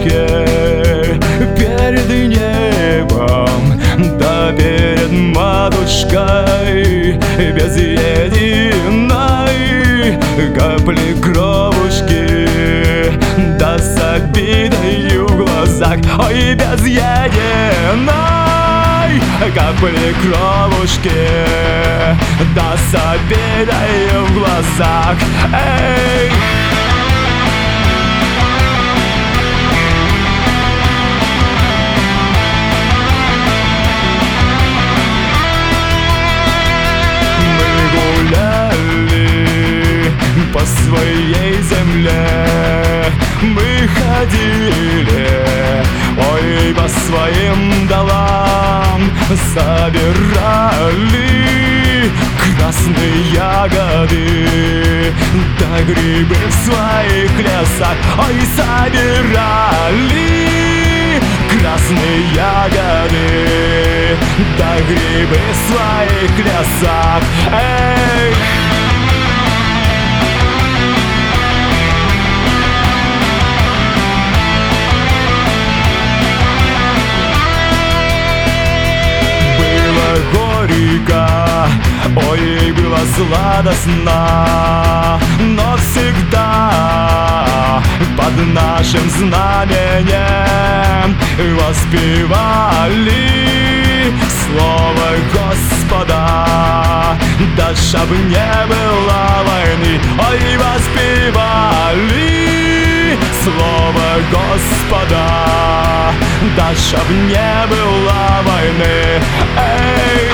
кровушке перед небом, да перед матушкой, без единой капли кровушки, да с обидой в глазах, ой, без единой капли кровушки, да с обидой в глазах. Эй! По своей земле мы ходили, ой, по своим долам собирали красные ягоды, да грибы в своих лесах, ой, собирали красные ягоды, да грибы в своих лесах. Эй! Горько, ой, было сладостно, но всегда под нашим знаменем воспевали слово Господа, да чтоб не было войны, ой, воспевали слово Господа, да чтоб не было войны. Эй!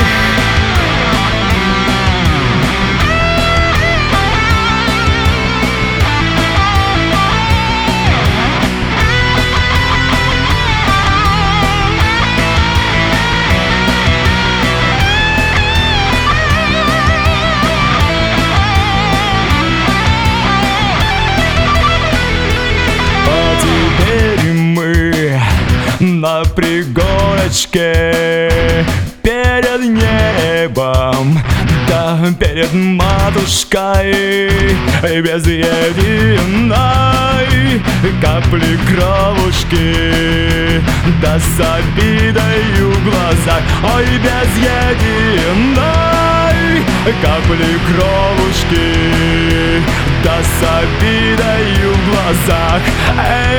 На пригорочке перед небом, да перед матушкой, без единой капли кровушки, да с обидой в глазах, ой, без единой капли кровушки, да с обидой в глазах.